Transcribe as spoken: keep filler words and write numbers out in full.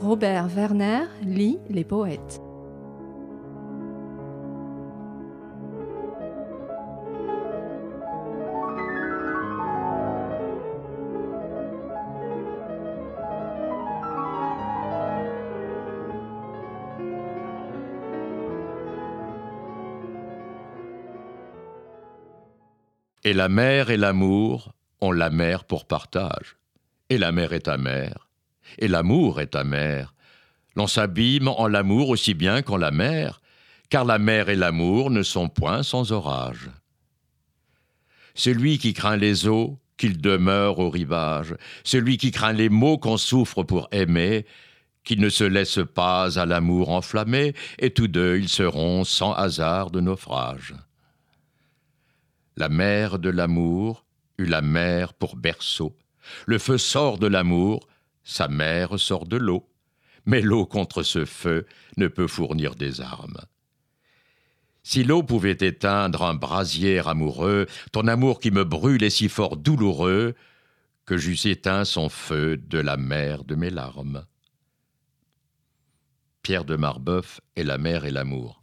Robert Werner lit les poètes. Et la mer et l'amour ont la mer pour partage. Et la mer est amère, et l'amour est amer. L'on s'abîme en l'amour aussi bien qu'en la mer, car la mer et l'amour ne sont point sans orage. Celui qui craint les eaux, qu'il demeure au rivage. Celui qui craint les maux qu'on souffre pour aimer, qu'il ne se laisse pas à l'amour enflammer, et tous deux ils seront sans hasard de naufrage. La mer de l'amour eut la mer pour berceau. Le feu sort de l'amour, sa mère sort de l'eau. Mais l'eau contre ce feu ne peut fournir des armes. Si l'eau pouvait éteindre un brasier amoureux, ton amour qui me brûle est si fort douloureux que j'eusse éteint son feu de la mer de mes larmes. Pierre de Marbeuf et la mer et l'amour.